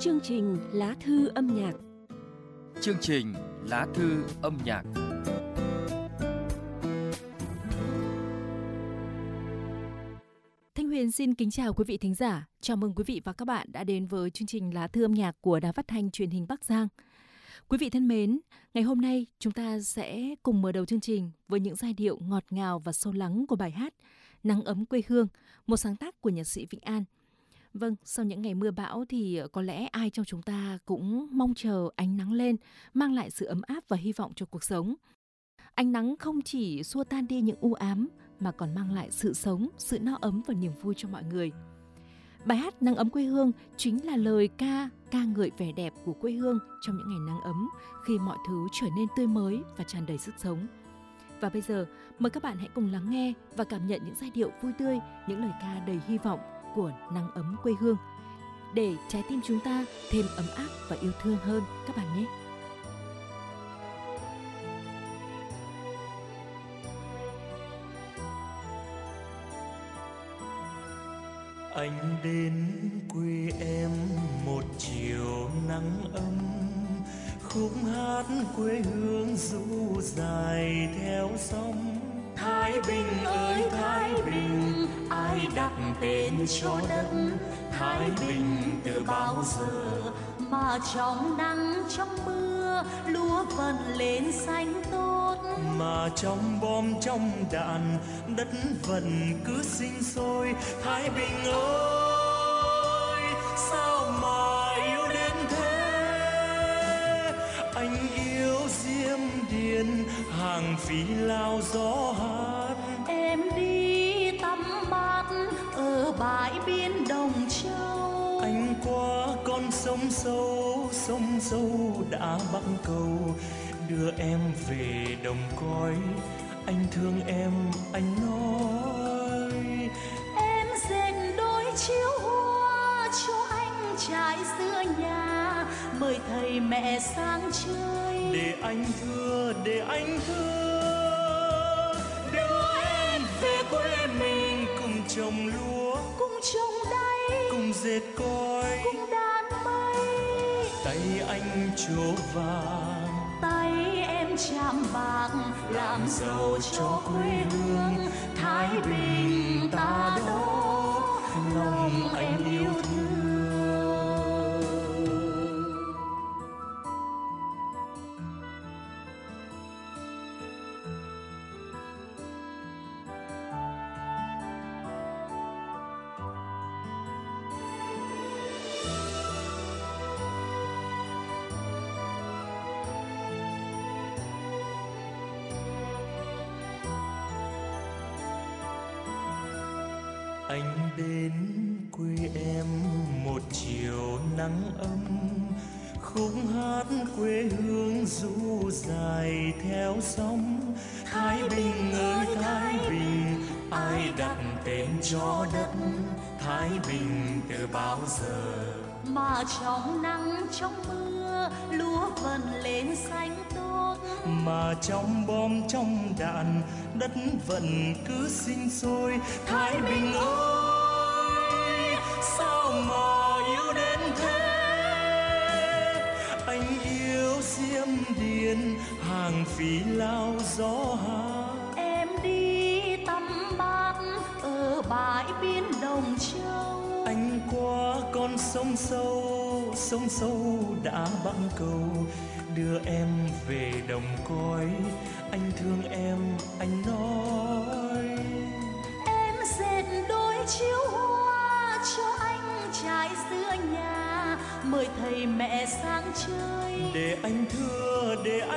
Chương trình Lá thư âm nhạc. Chương trình Lá thư âm nhạc. Thanh Huyền xin kính chào quý vị thính giả. Chào mừng quý vị và các bạn đã đến với chương trình Lá thư âm nhạc của Đài Phát thanh Truyền hình Bắc Giang. Quý vị thân mến, ngày hôm nay chúng ta sẽ cùng mở đầu chương trình với những giai điệu ngọt ngào và sâu lắng của bài hát Nắng ấm quê hương, một sáng tác của nhạc sĩ Vĩnh An. Vâng, sau những ngày mưa bão thì có lẽ ai trong chúng ta cũng mong chờ ánh nắng lên, mang lại sự ấm áp và hy vọng cho cuộc sống. Ánh nắng không chỉ xua tan đi những u ám mà còn mang lại sự sống, sự no ấm và niềm vui cho mọi người. Bài hát Nắng ấm quê hương chính là lời ca ngợi vẻ đẹp của quê hương trong những ngày nắng ấm khi mọi thứ trở nên tươi mới và tràn đầy sức sống. Và bây giờ, mời các bạn hãy cùng lắng nghe và cảm nhận những giai điệu vui tươi, những lời ca đầy hy vọng của Nắng ấm quê hương để trái tim chúng ta thêm ấm áp và yêu thương hơn các bạn nhé. Anh đến quê em một chiều nắng ấm, khúc hát quê hương ru dài theo sóng. Thái Bình ơi Thái Bình, ai đặt tên cho đất Thái Bình từ bao giờ mà trong nắng trong mưa lúa vẫn lên xanh tốt, mà trong bom trong đạn đất vẫn cứ sinh sôi. Thái Bình ơi sao mà yêu đến thế, anh yêu Diêm Điền hàng Phi Lao gió hát. em đi tắm mát ở bãi biển Đồng Châu, anh qua con sông sâu đã bắc cầu đưa em về đồng cõi. Anh thương em anh nói, em dệt đôi chiếu hoa cho anh trải giữa nhà, mời thầy mẹ sang chơi để anh thưa đưa em về quê mình, cùng trồng lúa cùng trồng đay cùng dệt cói cùng đàn mây. tay anh trổ vàng Tay em chạm bạc làm giàu cho quê hương Thái Bình ta đó, lòng em yêu thương. Anh đến quê em một chiều nắng ấm, khúc hát quê hương ru dài theo sóng. Thái Bình ơi Thái Bình, ai đặt tên cho đất Thái Bình từ bao giờ Mà trong nắng trong mưa lúa vẫn lên xanh tốt, mà trong bom trong đạn đất vẫn cứ sinh sôi. Thái Bình ơi sao mà yêu đến thế, anh yêu Diêm Điền hàng Phi Lao gió hát. em đi tắm mát ở bãi biển Đồng Châu, anh qua con sông sâu đã bắc cầu đưa em về đồng cõi. Anh thương em anh nói, em dệt đôi chiếu hoa cho anh trải giữa nhà, mời thầy mẹ sang chơi để anh thưa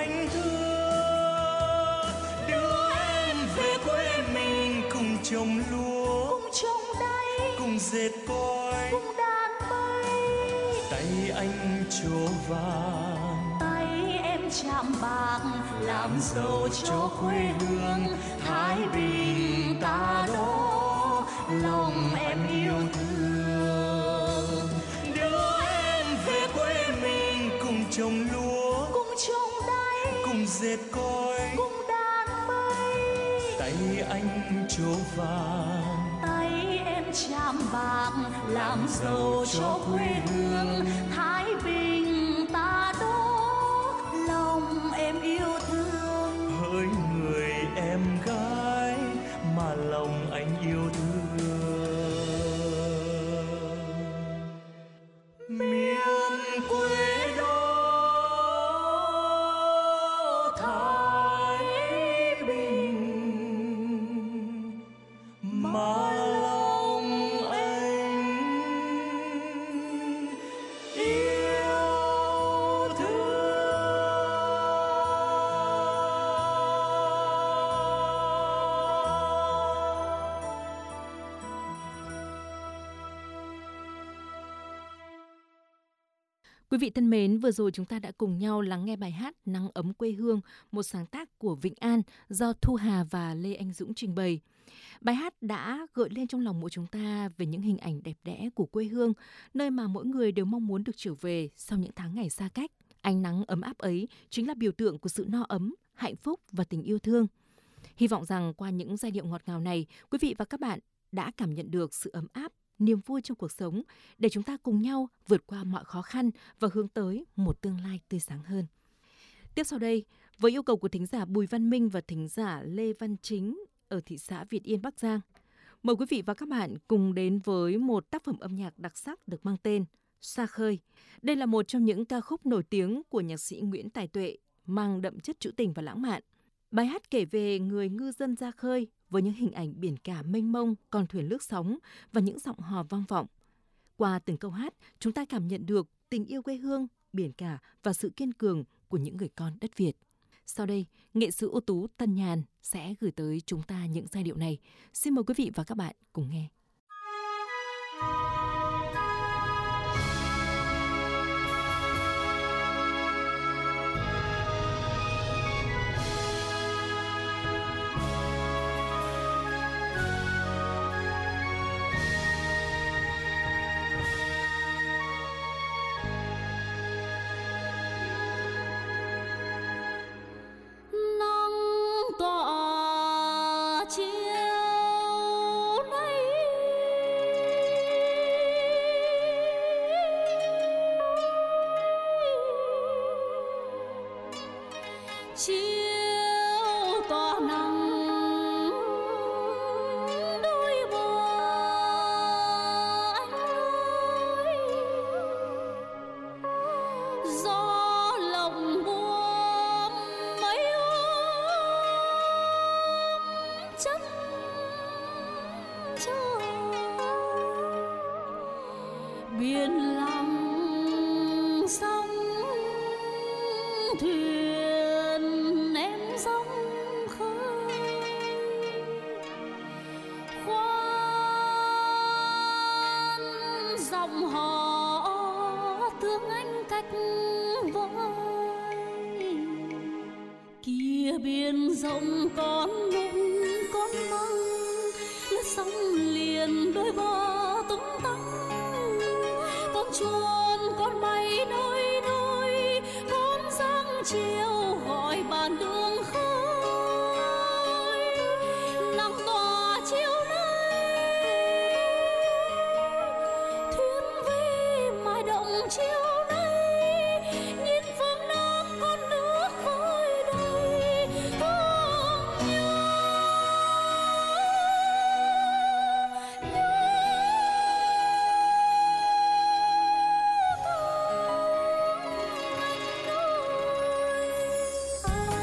đưa em về quê mình, cùng trồng lúa cùng trồng đay cùng dệt cói cùng đàn mây. tay anh trổ vàng Tay em chạm bạc làm giàu cho quê hương Thái Bình ta đó, lòng em yêu thương. đưa em về quê mình, cùng trồng lúa Cùng trồng đay cùng dệt cói cùng đàn mây. tay anh trổ vàng Tay em chạm bạc làm giàu cho quê hương Thái mà lòng anh yêu thương. Quý vị thân mến, vừa rồi chúng ta đã cùng nhau lắng nghe bài hát Nắng ấm quê hương, một sáng tác của Vĩnh An do Thu Hà và Lê Anh Dũng trình bày. Bài hát đã gợi lên trong lòng mỗi chúng ta về những hình ảnh đẹp đẽ của quê hương, nơi mà mỗi người đều mong muốn được trở về sau những tháng ngày xa cách. Ánh nắng ấm áp ấy chính là biểu tượng của sự no ấm, hạnh phúc và tình yêu thương. Hy vọng rằng qua những giai điệu ngọt ngào này, quý vị và các bạn đã cảm nhận được sự ấm áp, niềm vui trong cuộc sống để chúng ta cùng nhau vượt qua mọi khó khăn và hướng tới một tương lai tươi sáng hơn. Tiếp sau đây, với yêu cầu của thính giả Bùi Văn Minh và thính giả Lê Văn Chính ở thị xã Việt Yên, Bắc Giang, mời quý vị và các bạn cùng đến với một tác phẩm âm nhạc đặc sắc được mang tên Xa Khơi. Đây là một trong những ca khúc nổi tiếng của nhạc sĩ Nguyễn Tài Tuệ, mang đậm chất trữ tình và lãng mạn. Bài hát kể về người ngư dân ra khơi với những hình ảnh biển cả mênh mông, con thuyền lướt sóng và những giọng hò vang vọng. Qua từng câu hát, chúng ta cảm nhận được tình yêu quê hương, biển cả và sự kiên cường của những người con đất Việt. Sau đây, nghệ sĩ ưu tú Tân Nhàn sẽ gửi tới chúng ta những giai điệu này. Xin mời quý vị và các bạn cùng nghe. chiều tỏ nắng đôi bờ anh ơi, gió lộng buồm mấy ôm chân trời biển lặng sóng thuyền em sóng khơi khoan dòng họ thương anh cách vơi kia biển rộng con nung con măng lướt sóng liền đôi bờ tung tăng con chuồn con bay nơi nơi con dáng chiều gọi bàn đường khơi nắng tỏa chiều nay thuyền về mãi động chiều nay nhìn phương nam con nước vơi đầy thương nhớ thương anh ơi.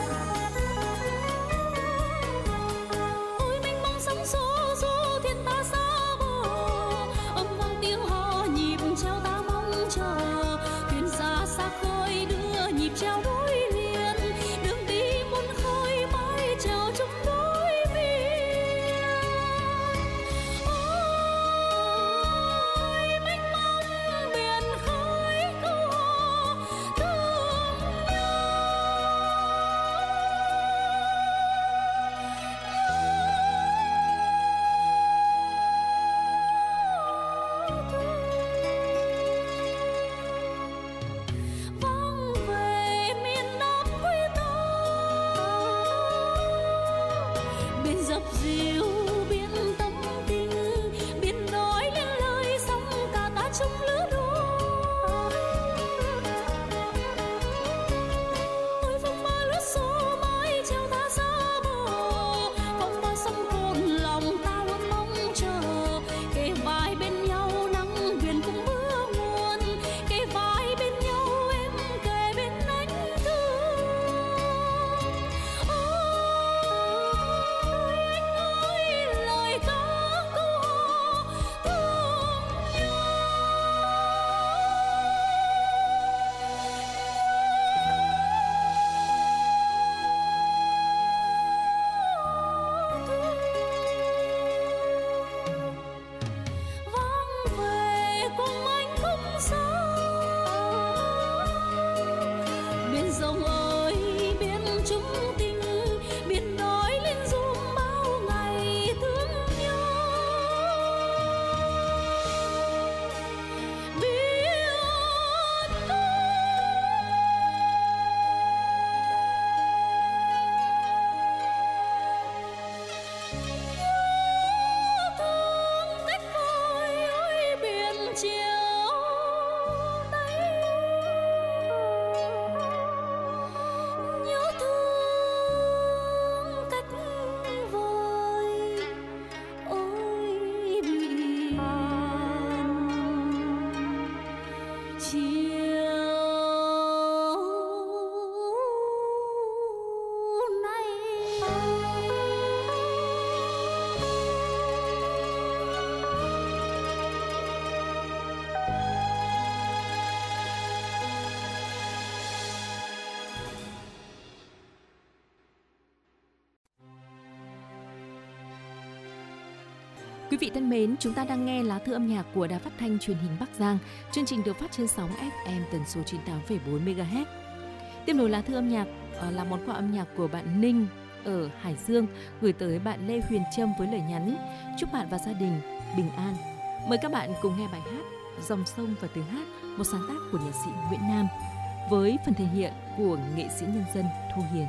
Quý vị thân mến, chúng ta đang nghe Lá Thư âm nhạc của Đài Phát thanh Truyền hình Bắc Giang. Chương trình được phát trên sóng FM tần số 98,4 MHz. Tiếp nối Lá Thư âm nhạc là món quà âm nhạc của bạn Ninh ở Hải Dương gửi tới bạn Lê Huyền Trâm với lời nhắn: chúc bạn và gia đình bình an. Mời các bạn cùng nghe bài hát Dòng sông và tiếng hát, một sáng tác của nhạc sĩ Nguyễn Nam với phần thể hiện của nghệ sĩ nhân dân Thu Hiền.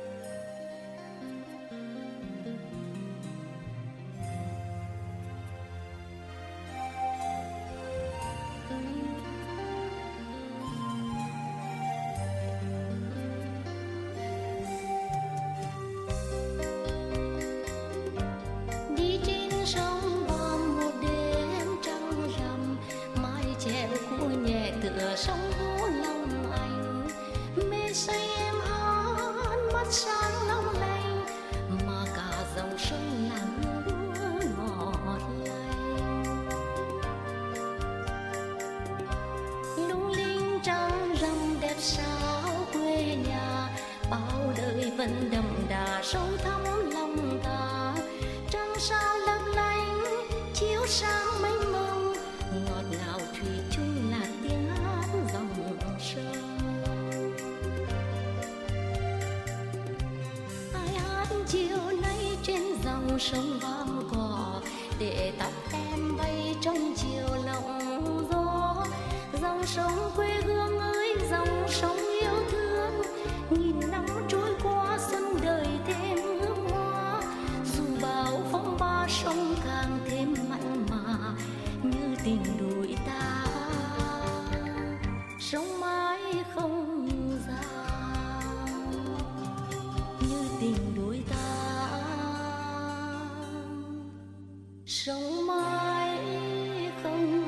vẫn đậm đà sâu thẳm lòng ta. Trăng sao lấp lánh chiếu sáng mênh mông, ngọt ngào thủy chung là tiếng hát dòng sông. Ai hát chiều nay trên dòng sông vang cỏ, để tóc em bay trong chiều lộng gió. Dòng sông quê hương ơi, dòng sông yêu thương, nghìn năm trôi qua xuân đời thêm hương hoa. Dù bao phong ba sông càng thêm mặn mà, như tình đôi ta sông mãi không giang, như tình đôi ta sông mãi không.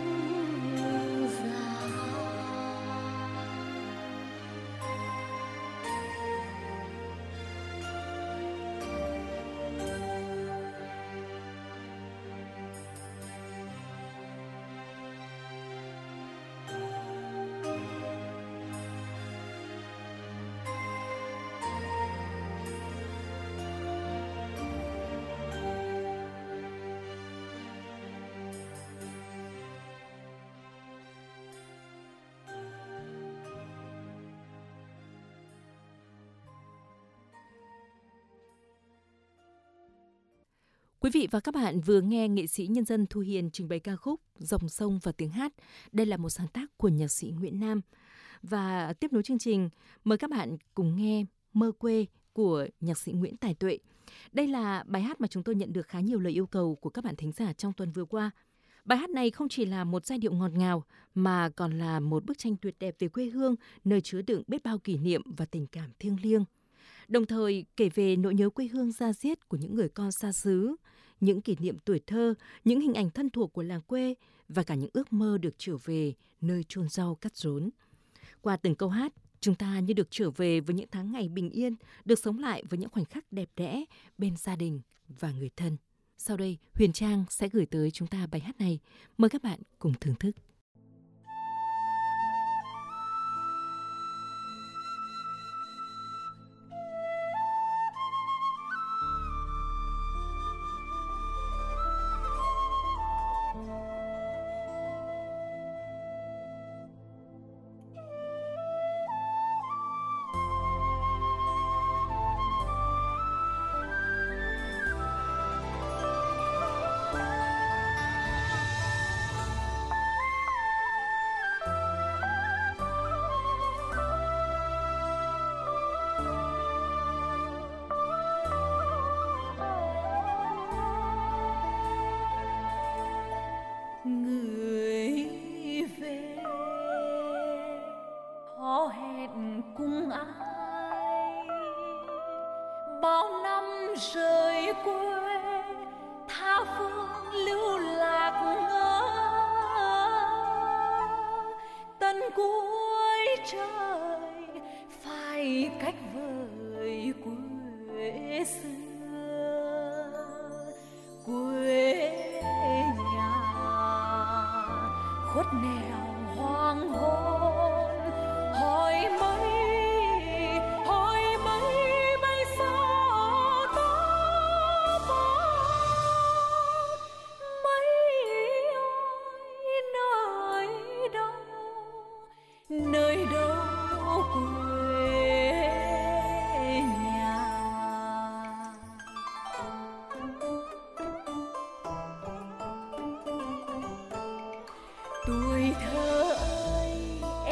Quý vị và các bạn vừa nghe nghệ sĩ nhân dân Thu Hiền trình bày ca khúc Dòng sông và tiếng hát. Đây là một sáng tác của nhạc sĩ Nguyễn Nam. Và tiếp nối chương trình, mời các bạn cùng nghe Mơ quê của nhạc sĩ Nguyễn Tài Tuệ. Đây là bài hát mà chúng tôi nhận được khá nhiều lời yêu cầu của các bạn thính giả trong tuần vừa qua. Bài hát này không chỉ là một giai điệu ngọt ngào mà còn là một bức tranh tuyệt đẹp về quê hương, nơi chứa đựng biết bao kỷ niệm và tình cảm thiêng liêng. Đồng thời kể về nỗi nhớ quê hương da diết của những người con xa xứ, những kỷ niệm tuổi thơ, những hình ảnh thân thuộc của làng quê và cả những ước mơ được trở về nơi chôn rau cắt rốn. Qua từng câu hát, chúng ta như được trở về với những tháng ngày bình yên, được sống lại với những khoảnh khắc đẹp đẽ bên gia đình và người thân. Sau đây, Huyền Trang sẽ gửi tới chúng ta bài hát này. Mời các bạn cùng thưởng thức.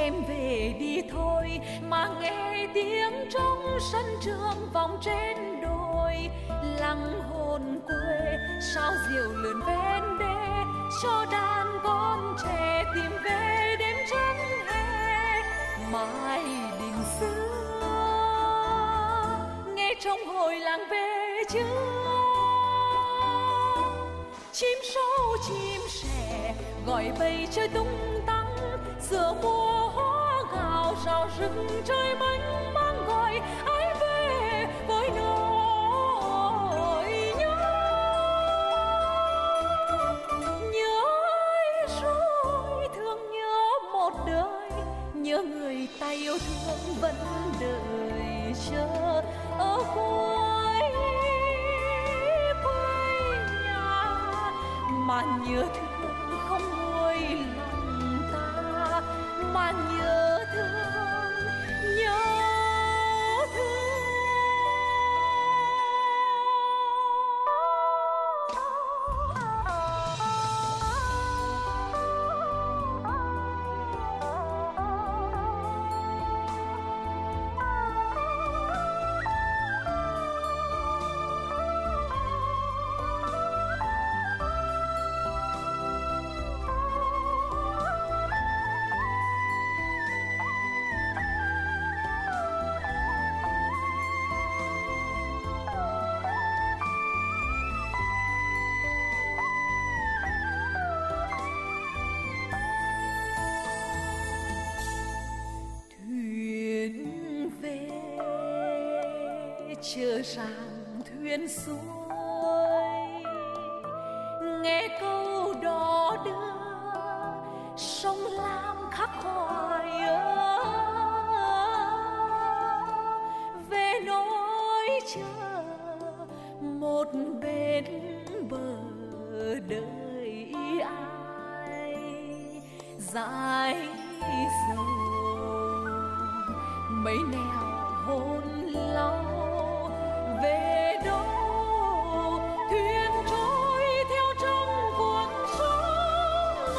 em về đi thôi, mà nghe tiếng trong sân trường vòng trên đồi. Lăng hồn quê sao diều lượn ven đê, cho đàn con trẻ tìm về đêm trắng hè. Mãi đình xưa nghe trong hồi làng về chưa, chim sâu chim sẻ gọi bầy chơi tung tăng, giữa mùa hoa gạo rào rừng trời mênh mang gọi ai về với nỗi nhớ. Nhớ ai rồi thương nhớ một đời, nhớ người ta yêu thương vẫn đợi chờ ở cuối quê nhà, mà nhớ thương không nguôi lòng ta, mà nhớ thương nhớ chờ rằng thuyền xuôi, nghe câu đó đưa sông Lam khắc khoải về nỗi chờ một bên bờ đời ai dãi dầu mấy nẻo hôn lâu. Về đâu thuyền trôi theo trong cuộc sống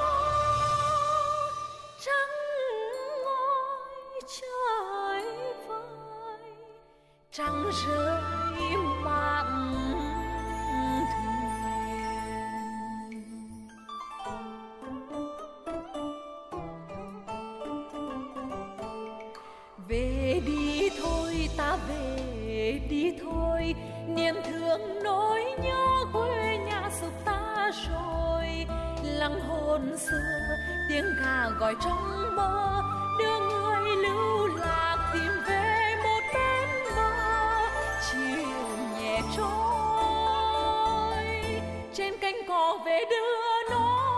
trắng ngôi trời vơi, trăng rơi mạn thuyền. Về đi thôi ta về đi thôi, niềm thương nỗi nhớ quê nhà sụp ta rồi. Lăng hồn xưa tiếng gà gọi trong mơ, đưa người lưu lạc tìm về một bên bờ. Chiều nhẹ trôi trên cánh cỏ về đưa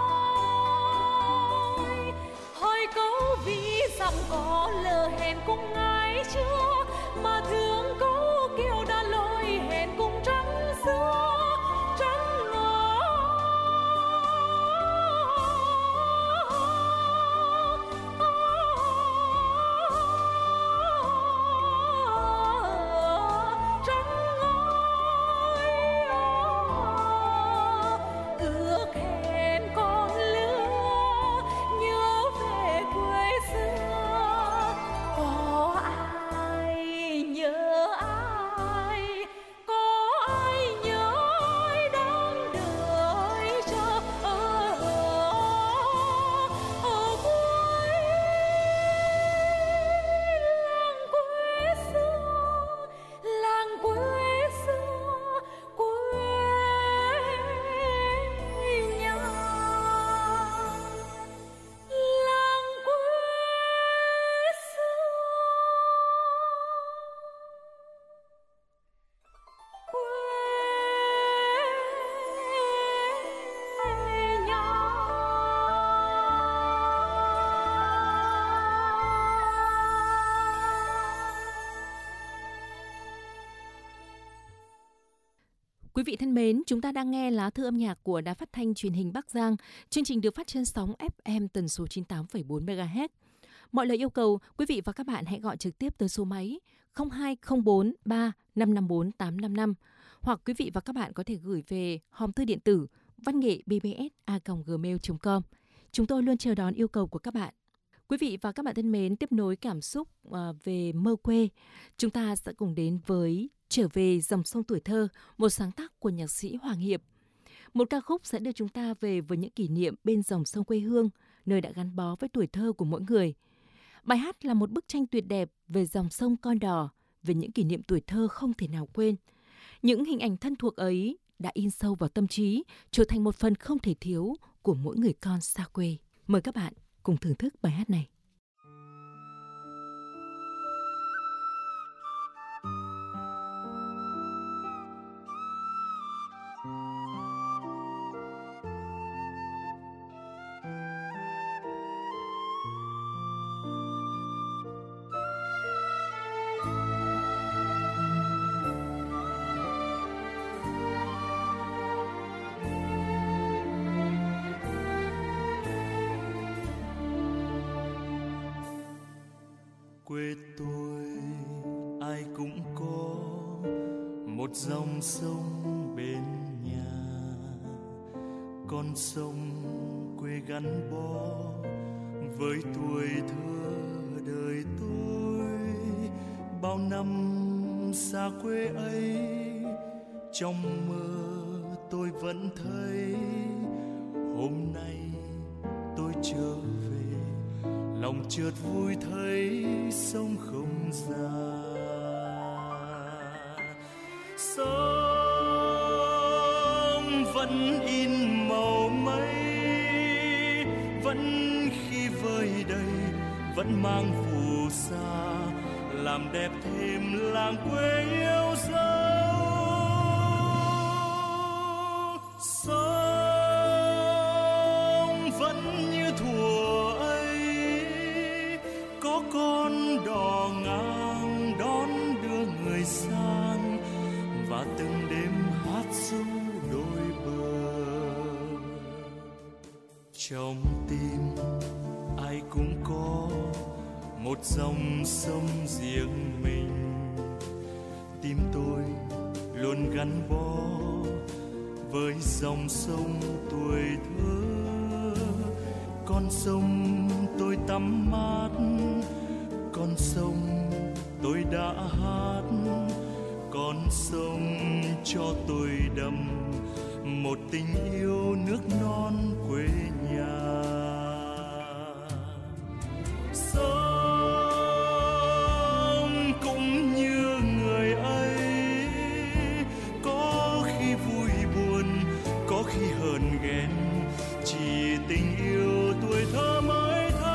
nói, hỏi câu vì dặm có lỡ hẹn cùng ai chưa, mà thương câu kêu đã lối hẹn cùng trắng xưa trắng ước hẹn con lứa nhớ về quê xưa. Có ai nhớ ai, có ai nhớ ai đang đợi chờ ở cuối làng quê xưa, làng quê xưa quê nhà, làng quê xưa quê nhà. Quý vị thân mến, chúng ta đang nghe lá thư âm nhạc của Đài Phát thanh Truyền hình Bắc Giang. Chương trình được phát trên sóng FM tần số 98,4 MHz. Mọi lời yêu cầu, quý vị và các bạn hãy gọi trực tiếp tới số máy 0204 3554 855, hoặc quý vị và các bạn có thể gửi về hòm thư điện tử văn nghệ bbs@gmail.com. Chúng tôi luôn chờ đón yêu cầu của các bạn. Quý vị và các bạn thân mến, tiếp nối cảm xúc về mơ quê, chúng ta sẽ cùng đến với Trở về dòng sông tuổi thơ, một sáng tác của nhạc sĩ Hoàng Hiệp. Một ca khúc sẽ đưa chúng ta về với những kỷ niệm bên dòng sông quê hương, nơi đã gắn bó với tuổi thơ của mỗi người. Bài hát là một bức tranh tuyệt đẹp về dòng sông Con Đò, về những kỷ niệm tuổi thơ không thể nào quên. Những hình ảnh thân thuộc ấy đã in sâu vào tâm trí, trở thành một phần không thể thiếu của mỗi người con xa quê. Mời các bạn cùng thưởng thức bài hát này. Quê tôi ai cũng có một dòng sông bên nhà, con sông quê gắn bó với tuổi thơ đời tôi. Bao năm xa quê ấy, trong mơ tôi vẫn thấy hôm nay tôi trở về, lòng chợt vui thấy sông không già. Sông vẫn in màu mây, vẫn khi vơi đầy, vẫn mang phù sa, làm đẹp thêm làng quê yêu dấu. Sông vẫn như thuở ấy, có con đò ngang đón đưa người sang, và từng đêm hát ru đôi bờ. Trong tim ai cũng có một dòng sông riêng mình, tim tôi luôn gắn bó với dòng sông tuổi thơ. Con sông tôi tắm mát, con sông tôi đã hát, con sông cho tôi đậm một tình yêu nước non quê nhà. Sông cũng như người ấy, có khi vui buồn, có khi hờn ghen, chỉ tình yêu tuổi thơ mới thấy.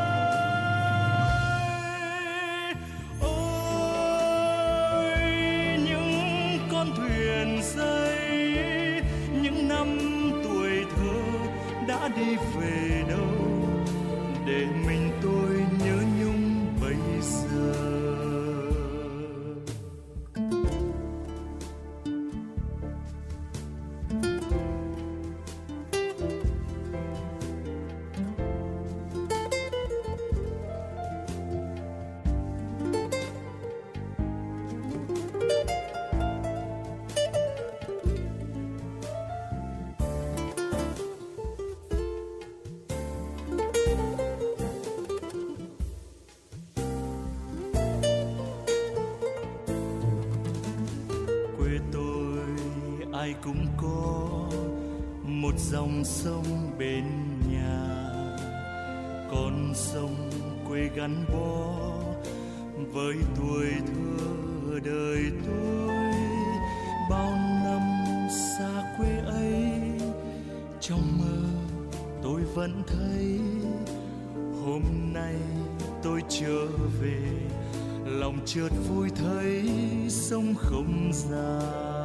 Ôi những con thuyền dây, những năm tuổi thơ đã đi về đâu, để mình tôi nhớ nhung bây giờ. Ai cũng có một dòng sông bên nhà, con sông quê gắn bó với tuổi thơ đời tôi. Bao năm xa quê ấy, trong mơ tôi vẫn thấy hôm nay tôi trở về, lòng chợt vui thấy sông không già.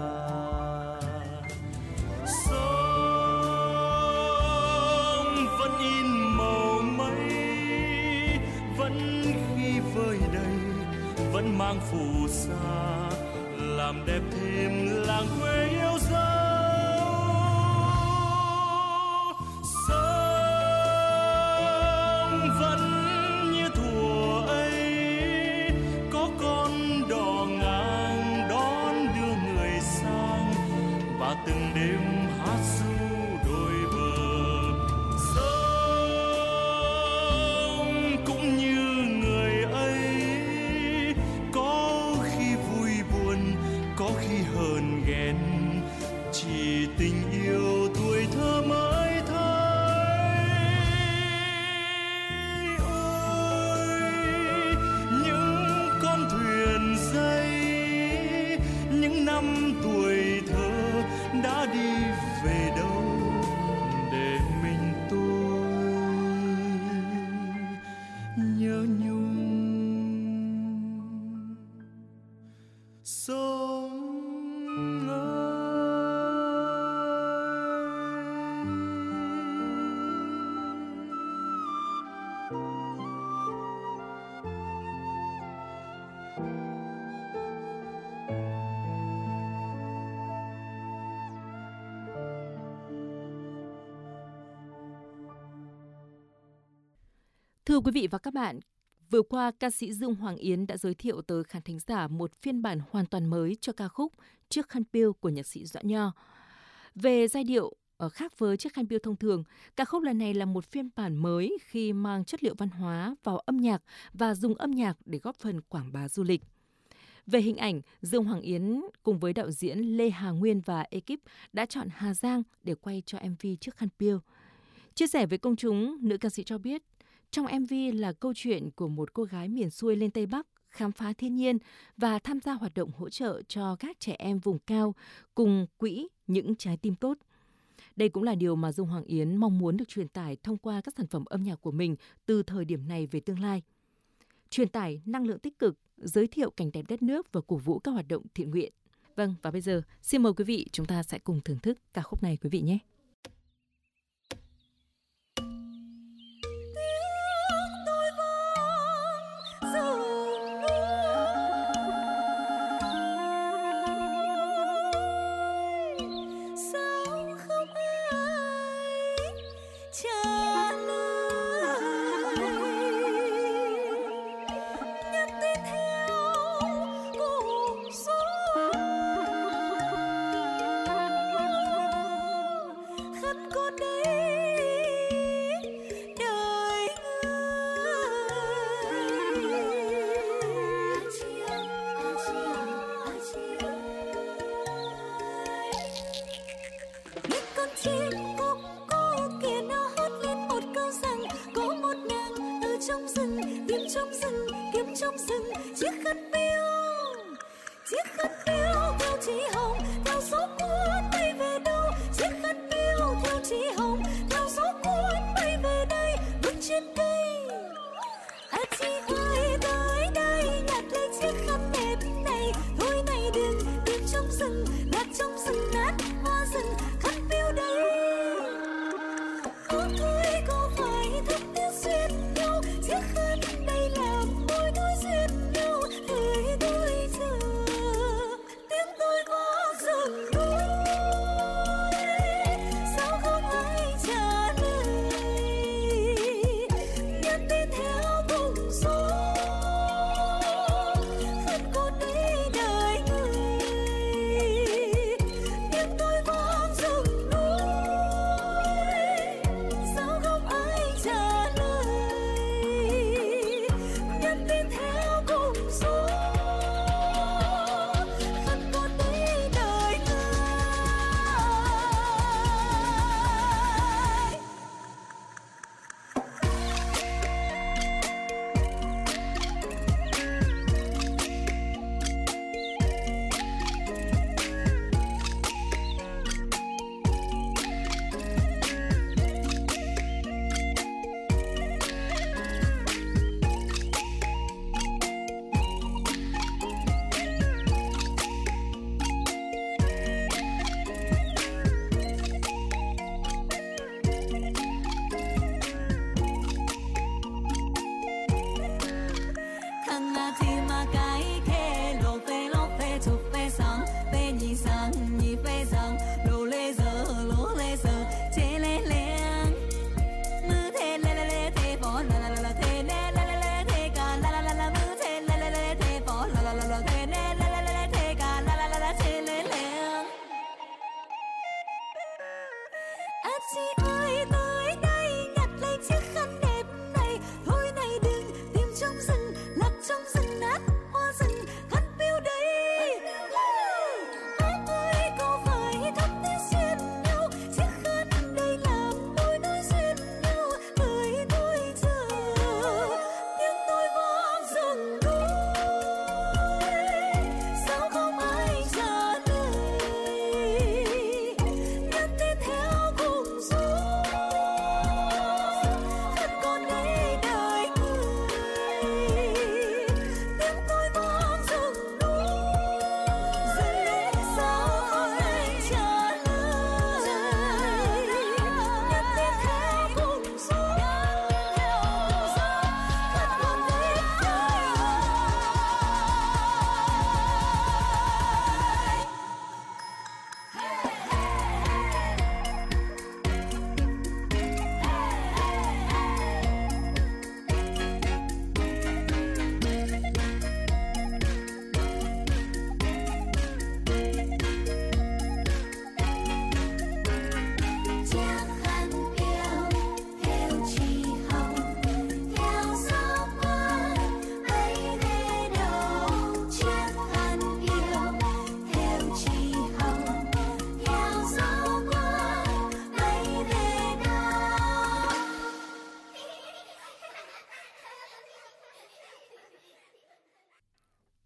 Vẫn mang phù sa, làm đẹp thêm làng quê yêu dấu. Sông vẫn như thuở ấy, có con đò ngang đón đưa người sang, và từng đêm hát ru đôi bờ. Sông Thưa quý vị và các bạn, vừa qua ca sĩ Dương Hoàng Yến đã giới thiệu tới khán thính giả một phiên bản hoàn toàn mới cho ca khúc Chiếc khăn piêu của nhạc sĩ Doãn Nho. Về giai điệu khác với Chiếc khăn piêu thông thường, ca khúc lần này là một phiên bản mới khi mang chất liệu văn hóa vào âm nhạc và dùng âm nhạc để góp phần quảng bá du lịch. Về hình ảnh, Dương Hoàng Yến cùng với đạo diễn Lê Hà Nguyên và ekip đã chọn Hà Giang để quay cho MV Chiếc khăn piêu. Chia sẻ với công chúng, nữ ca sĩ cho biết, trong MV là câu chuyện của một cô gái miền xuôi lên Tây Bắc khám phá thiên nhiên và tham gia hoạt động hỗ trợ cho các trẻ em vùng cao cùng quỹ Những Trái Tim Tốt. Đây cũng là điều mà Dương Hoàng Yến mong muốn được truyền tải thông qua các sản phẩm âm nhạc của mình từ thời điểm này về tương lai. Truyền tải năng lượng tích cực, giới thiệu cảnh đẹp đất nước và cổ vũ các hoạt động thiện nguyện. Vâng, và bây giờ xin mời quý vị chúng ta sẽ cùng thưởng thức ca khúc này quý vị nhé. Hãy subscribe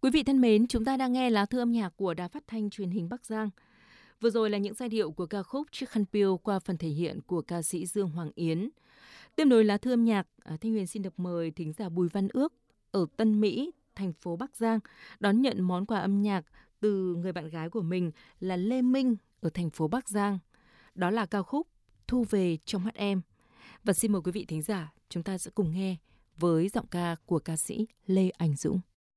Quý vị thân mến, chúng ta đang nghe lá thư âm nhạc của Đài Phát thanh Truyền hình Bắc Giang. Vừa rồi là những giai điệu của ca khúc Chiếc khăn piêu qua phần thể hiện của ca sĩ Dương Hoàng Yến. Tiếp nối lá thư âm nhạc, Thanh Huyền xin được mời thính giả Bùi Văn Ước ở Tân Mỹ, thành phố Bắc Giang đón nhận món quà âm nhạc từ người bạn gái của mình là Lê Minh ở thành phố Bắc Giang. Đó là ca khúc Thu về trong mắt em. Và xin mời quý vị thính giả, chúng ta sẽ cùng nghe với giọng ca của ca sĩ Lê Anh Dũng.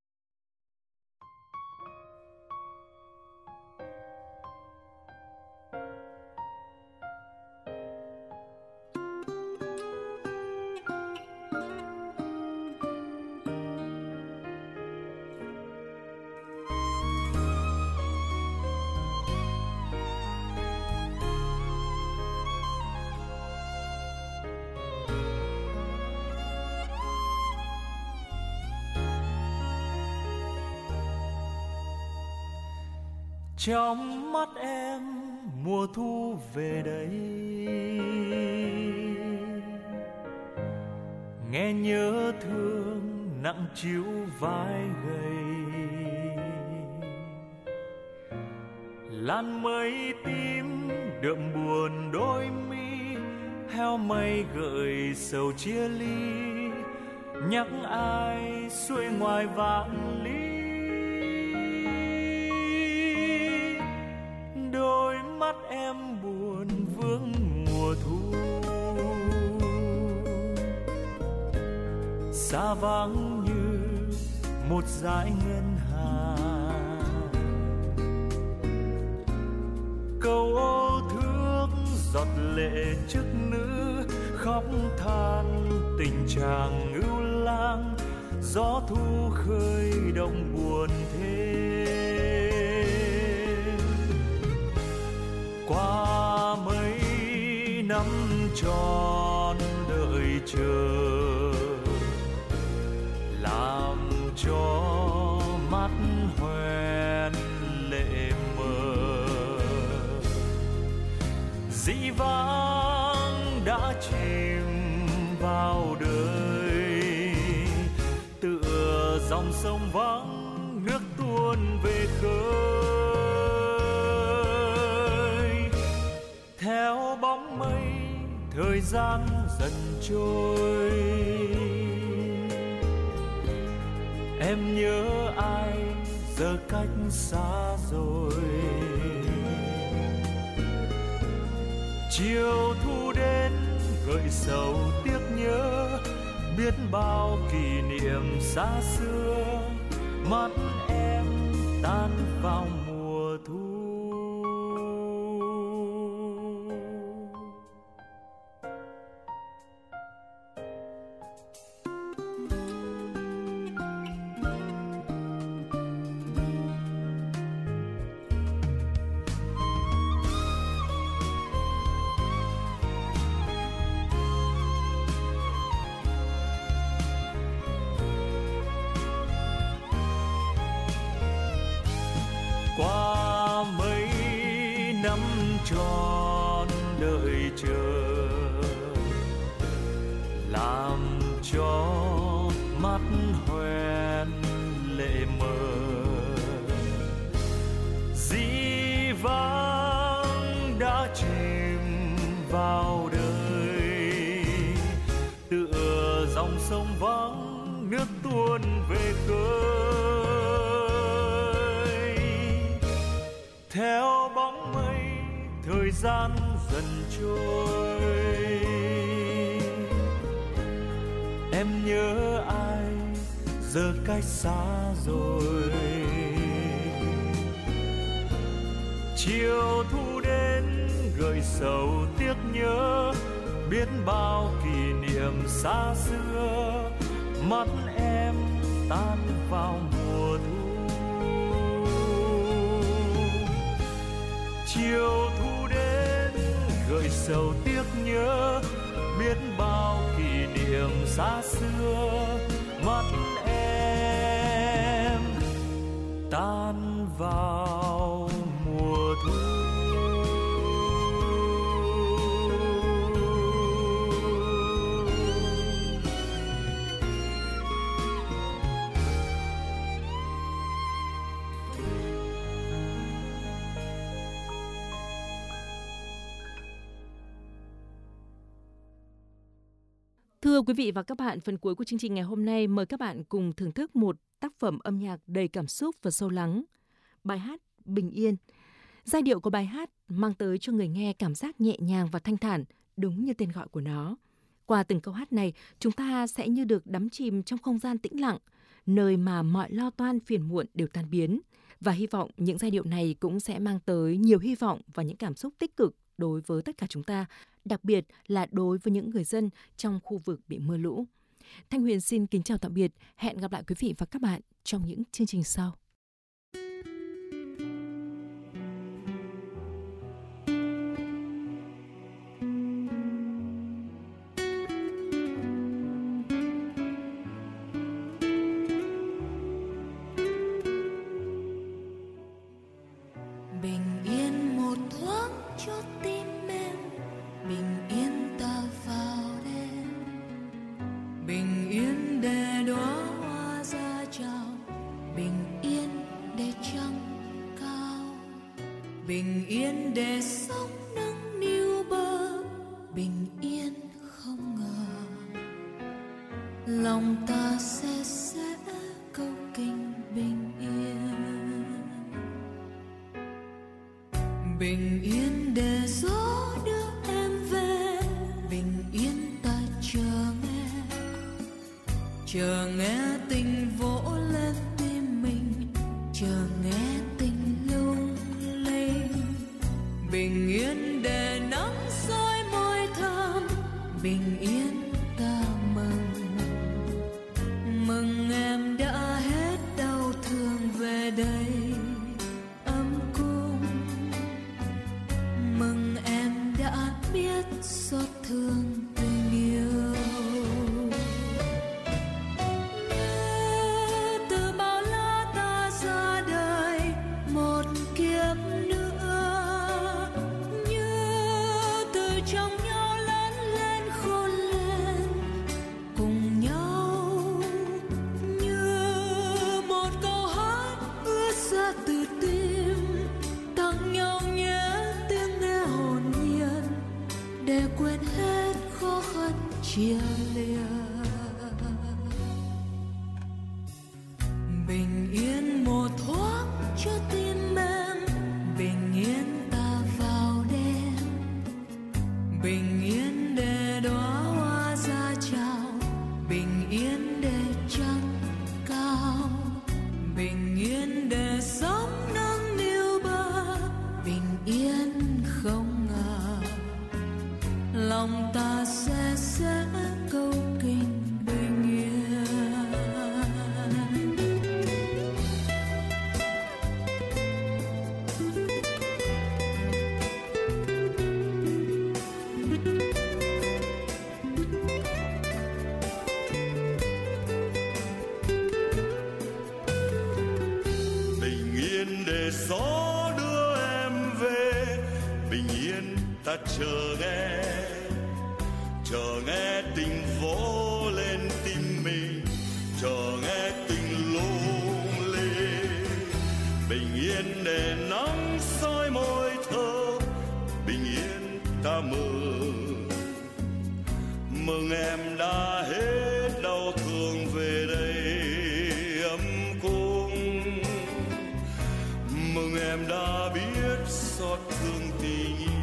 Trong mắt em mùa thu về đây, nghe nhớ thương nặng trĩu vai gầy. Làn mây tím đượm buồn đôi mi, heo mây gợi sầu chia ly, nhắc ai xuôi ngoài vạn lý. Đôi mắt em buồn vương mùa thu, xa vắng như một dải ngân hà. Câu ô thước giọt lệ chức nữ, khóc than tình chàng ưu lang. Gió thu khơi động buồn thêm. Qua mấy năm tròn đợi chờ, làm cho mắt hoen lệ mờ. Dĩ vãng đã chìm vào đời, tựa dòng sông vắng nước tuôn về khơi. Theo bóng mây thời gian dần trôi, em nhớ ai giờ cách xa rồi. Chiều thu đến gợi sầu tiếc nhớ, biết bao kỷ niệm xa xưa. Mắt em tan vào mùa thu. Qua mấy năm tròn đợi chờ, làm cho mắt hoen lệ mờ. Dĩ vãng đã chìm vào đời, tựa dòng sông vắng nước tuôn về khơi. Theo bóng mây thời gian dần trôi, em nhớ ai giờ cách xa rồi. Chiều thu đến gợi sầu tiếc nhớ, biết bao kỷ niệm xa xưa. Mắt em tan vào mùa thu. Chiều thu đến gợi sầu tiếc nhớ, biết bao kỷ niệm xa xưa. Mắt em tan vào mùa thu. Thưa quý vị và các bạn, phần cuối của chương trình ngày hôm nay mời các bạn cùng thưởng thức một tác phẩm âm nhạc đầy cảm xúc và sâu lắng. Bài hát Bình Yên. Giai điệu của bài hát mang tới cho người nghe cảm giác nhẹ nhàng và thanh thản, đúng như tên gọi của nó. Qua từng câu hát này, chúng ta sẽ như được đắm chìm trong không gian tĩnh lặng, nơi mà mọi lo toan phiền muộn đều tan biến. Và hy vọng những giai điệu này cũng sẽ mang tới nhiều hy vọng và những cảm xúc tích cực đối với tất cả chúng ta, đặc biệt là đối với những người dân trong khu vực bị mưa lũ. Thanh Huyền xin kính chào tạm biệt, hẹn gặp lại quý vị và các bạn trong những chương trình sau. Bình yên một thoáng cho tim em, bình yên ta vào đêm, bình yên để đóa hoa ra chào, bình yên để trăng cao, bình yên để sóng nâng niu bờ, bình yên không ngờ lòng ta sẽ câu kinh bình yên. Bình yên để gió đưa em về, bình yên ta chờ nghe tình vỗ lên tim mình, chờ nghe tình lung linh. Bình yên để nắng soi môi thơm, bình yên ta mừng em đã hết đau thương về đây. Xót thương tình yêu, như từ bao la ta ra đời một kiếp nữa, như từ trong nhau lớn lên khôn lên cùng nhau, như một câu hát ứa ra từ tim tặng nhau nhé tiếng nghe hồn nhiên để quên hết khó khăn chia lìa. Bình yên một thoáng cho tim em, bình yên ta vào đêm, bình yên để đóa hoa ra chào, bình yên để trăng cao, bình yên để sóng nâng niu bờ, bình yên không ngờ lòng ta sẽ câu kinh bình yên. Bình yên để gió đưa em về, bình yên ta chờ nghe tình vỗ lên tim mình, chờ nghe tình lung linh. Bình yên để nắng soi môi thơm, bình yên ta mừng em đã hết đau thương về đây ấm cung, mừng em đã biết xót thương tình yêu.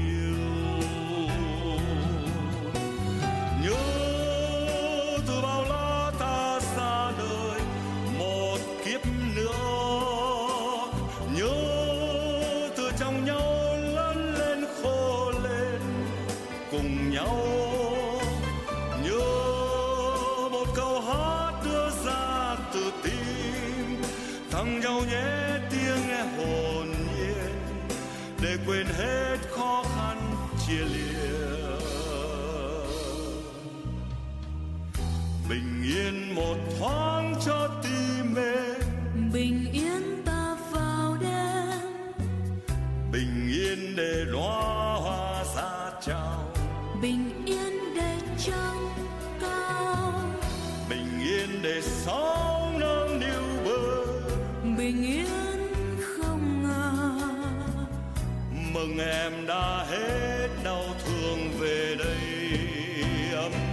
Nhau nhé tiếng nghe hồn nhiên để quên hết khó khăn chia lìa. Bình yên một thoáng cho tim em, bình yên ta vào đêm, bình yên để đóa hoa ra chào, bình yên để trăng cao, bình yên để sóng nâng niu bờ, bình yên không ngờ mừng em đã hết đau thương về đây ấm